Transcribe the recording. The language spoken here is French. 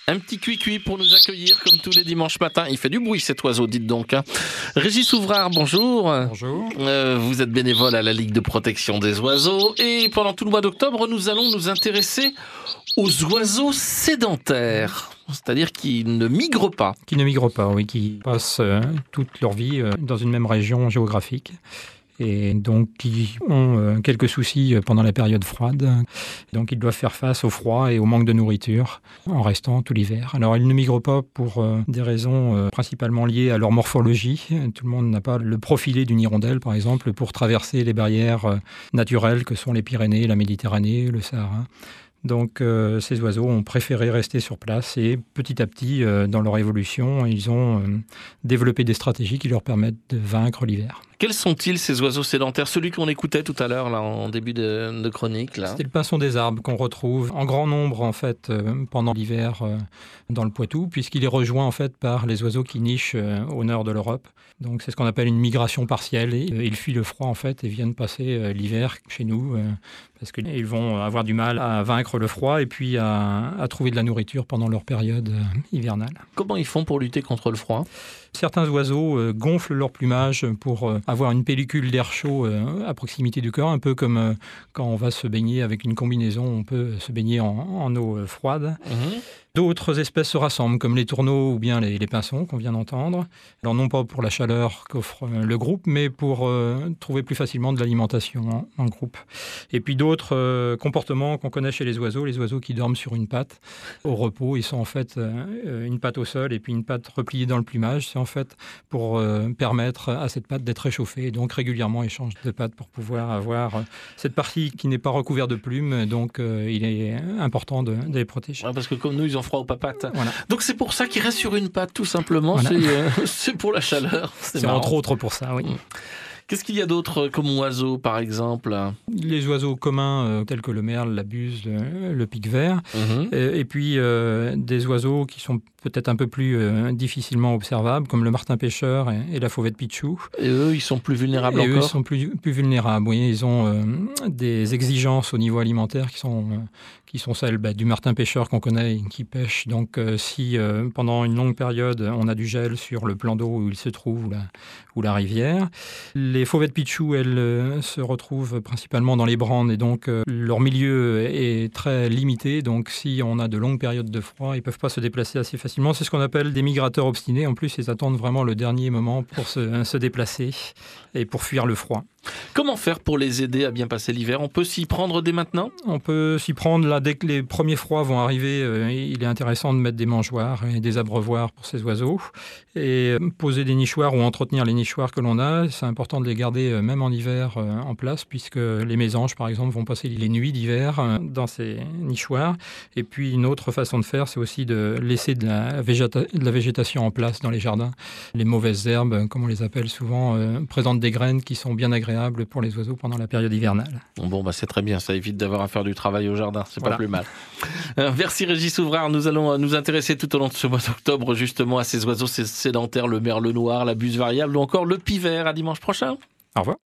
Un petit cuicui pour nous accueillir comme tous les dimanches matins. Il fait du bruit cet oiseau, dites donc. Régis Ouvrard, bonjour. Bonjour. Vous êtes bénévole à la Ligue de protection des oiseaux. Et pendant tout le mois d'octobre, nous allons nous intéresser aux oiseaux sédentaires. C'est-à-dire qui ne migrent pas. Qui ne migrent pas, oui, qui passent toute leur vie dans une même région géographique. Et donc qui ont quelques soucis pendant la période froide. Donc ils doivent faire face au froid et au manque de nourriture en restant tout l'hiver. Alors ils ne migrent pas pour des raisons principalement liées à leur morphologie. Tout le monde n'a pas le profilé d'une hirondelle, par exemple, pour traverser les barrières naturelles que sont les Pyrénées, la Méditerranée, le Sahara. Donc ces oiseaux ont préféré rester sur place et petit à petit, dans leur évolution, ils ont développé des stratégies qui leur permettent de vaincre l'hiver. Quels sont-ils ces oiseaux sédentaires? Celui qu'on écoutait tout à l'heure là, en début de chronique. Là. C'était le pinson des arbres qu'on retrouve en grand nombre en fait, pendant l'hiver dans le Poitou, puisqu'il est rejoint en fait, par les oiseaux qui nichent au nord de l'Europe. Donc c'est ce qu'on appelle une migration partielle. Et, ils fuient le froid en fait, et viennent passer l'hiver chez nous parce qu'ils vont avoir du mal à vaincre le froid et puis à trouver de la nourriture pendant leur période hivernale. Comment ils font pour lutter contre le froid? Certains oiseaux gonflent leur plumage pour avoir une pellicule d'air chaud à proximité du corps, un peu comme quand on va se baigner avec une combinaison, on peut se baigner en eau froide. D'autres espèces se rassemblent, comme les tourneaux ou bien les pinsons qu'on vient d'entendre. Alors non pas pour la chaleur qu'offre le groupe, mais pour trouver plus facilement de l'alimentation en groupe. Et puis d'autres comportements qu'on connaît chez les oiseaux qui dorment sur une patte au repos. Ils sont en fait une patte au sol et puis une patte repliée dans le plumage. C'est en fait pour permettre à cette patte d'être réchauffée. Et donc régulièrement, ils changent de patte pour pouvoir avoir cette partie qui n'est pas recouverte de plumes. Donc il est important de les protéger. Ouais, parce que comme nous, ils ont froid aux papates. Voilà. Donc c'est pour ça qu'ils restent sur une patte, tout simplement. Voilà. C'est pour la chaleur. C'est entre autres pour ça, oui. Qu'est-ce qu'il y a d'autre comme oiseaux, par exemple? Les oiseaux communs tels que le merle, la buse, le pic-vert. Et puis des oiseaux qui sont peut-être un peu plus difficilement observables, comme le martin-pêcheur et la fauvette pitchou. Et eux, ils sont plus vulnérables encore? Eux, ils sont plus vulnérables, oui. Ils ont des exigences au niveau alimentaire qui sont celles du martin-pêcheur qu'on connaît et qui pêche. Donc si pendant une longue période, on a du gel sur le plan d'eau où il se trouve ou la rivière, les fauvettes pitchou, elles se retrouvent principalement dans les brandes et donc leur milieu est très limité. Donc si on a de longues périodes de froid, ils ne peuvent pas se déplacer assez facilement. C'est ce qu'on appelle des migrateurs obstinés. En plus, ils attendent vraiment le dernier moment pour se déplacer et pour fuir le froid. Comment faire pour les aider à bien passer l'hiver? On peut s'y prendre dès maintenant? On peut s'y prendre là, dès que les premiers froids vont arriver. Il est intéressant de mettre des mangeoires et des abreuvoirs pour ces oiseaux et poser des nichoirs ou entretenir les nichoirs que l'on a. C'est important de les garder même en hiver en place puisque les mésanges, par exemple, vont passer les nuits d'hiver dans ces nichoirs. Et puis une autre façon de faire, c'est aussi de laisser de la végétation en place dans les jardins. Les mauvaises herbes, comme on les appelle souvent, présentent des graines qui sont bien agréables pour les oiseaux pendant la période hivernale. Bon, c'est très bien, ça évite d'avoir à faire du travail au jardin, c'est voilà. Pas plus mal. Merci Régis Ouvrard, nous allons nous intéresser tout au long de ce mois d'octobre justement à ces oiseaux sédentaires, le merle noir, la buse variable ou encore le pivert. À dimanche prochain. Au revoir.